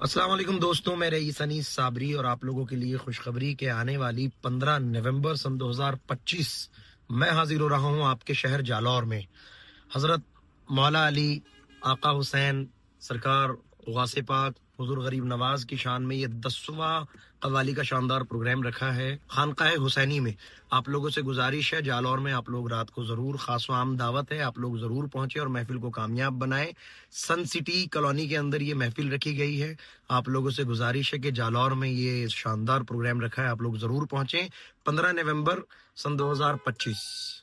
अस्सलाम वालेकुम दोस्तों, मैं रईस अनीस साबरी और आप लोगों के लिए खुशखबरी के आने वाली 15 नवंबर सन 2025 मैं हाजिर हो रहा हूं आपके शहर जालौर में। हजरत मौला अली आका हुसैन सरकार गौसे पाक हुजूर गरीब नवाज की शान में ये 10वां कव्वाली का शानदार प्रोग्राम रखा है खानकाह हुसैनी में। आप लोगों से गुजारिश है, जालौर में आप लोग रात को जरूर, खास व आम दावत है, आप लोग जरूर पहुंचे और महफिल को कामयाब बनाएं। सन सिटी कॉलोनी के अंदर ये महफिल रखी गई है। आप लोगों से गुजारिश है कि जालौर में ये शानदार प्रोग्राम रखा है, आप लोग जरूर पहुंचे। 15 नवंबर सन 2025।